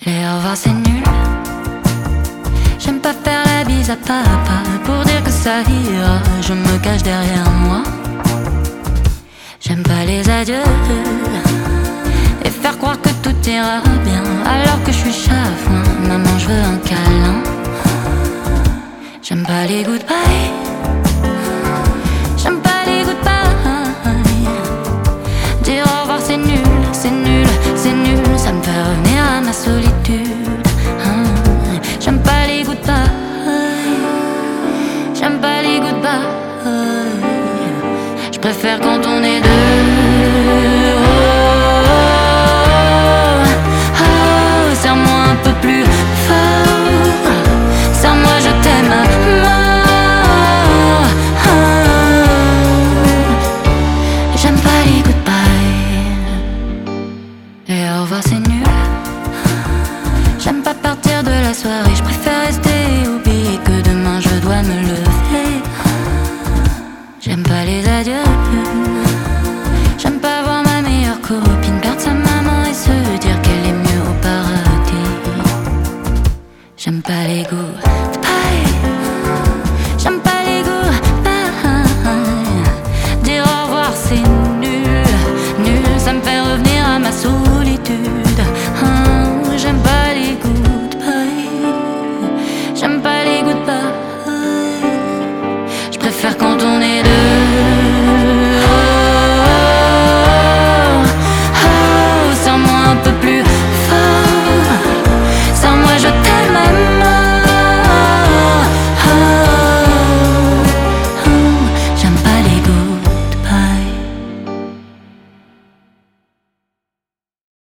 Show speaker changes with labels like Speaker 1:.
Speaker 1: Les au revoir c'est nul. J'aime pas faire la bise à papa pour dire que ça ira. Je me cache derrière moi. J'aime pas les adieux et faire croire que tout ira bien alors que je suis chafouin. Maman, je veux un câlin. J'aime pas les goodbyes. J'aime pas les goodbyes. Dire au revoir c'est nul, c'est nul, c'est nul. Ça me fait revenir à ma solitude. J'aime pas les goodbyes. J'aime pas les goodbyes. Je préfère quand on est deux. Serre-moi un peu plus fort. Serre-moi, je t'aime à mort. J'aime pas les goodbyes. Et au revoir c'est nul. J'aime pas partir de la soirée. Je préfère rester et oublier que demain je dois me lever. J'aime pas les adieux.